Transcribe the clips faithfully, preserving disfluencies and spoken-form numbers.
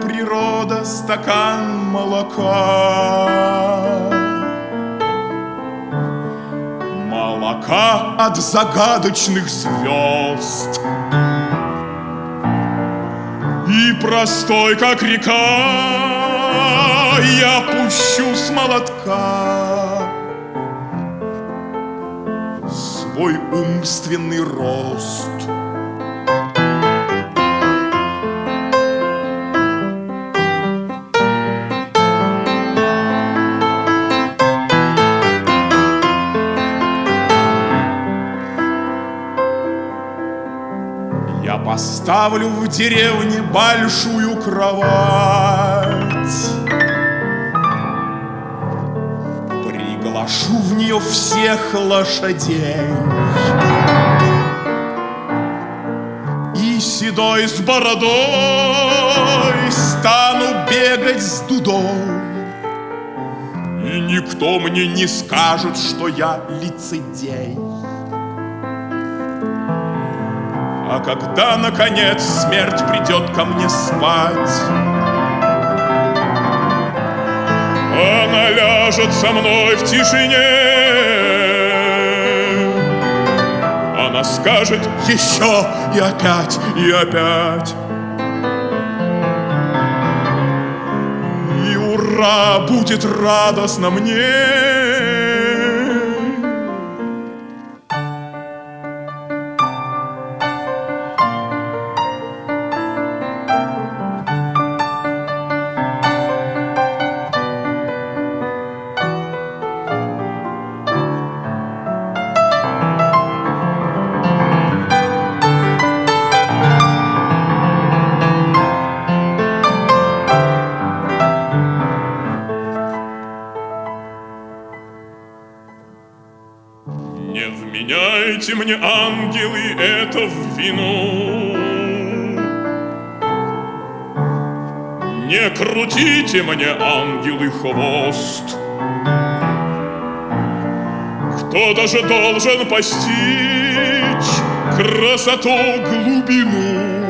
природа стакан молока. Молока от загадочных звезд. И простой, как река, я пущу с молотка свой умственный рост. Я поставлю в деревне большую кровать, приглашу в нее всех лошадей и седой с бородой стану бегать с дудой, и никто мне не скажет, что я лицедей. А когда, наконец, смерть придет ко мне спать, она ляжет со мной в тишине, она скажет еще и опять, и опять. И ура, будет радостно мне. Не вменяйте мне, ангелы, это в вину, не крутите мне, ангелы, хвост. Кто-то же должен постичь красоту, глубину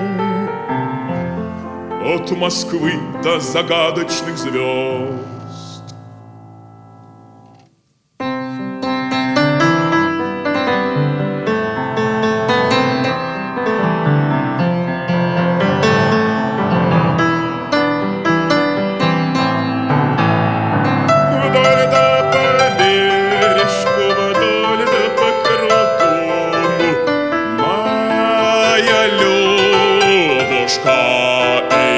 от Москвы до загадочных звезд. Любушка.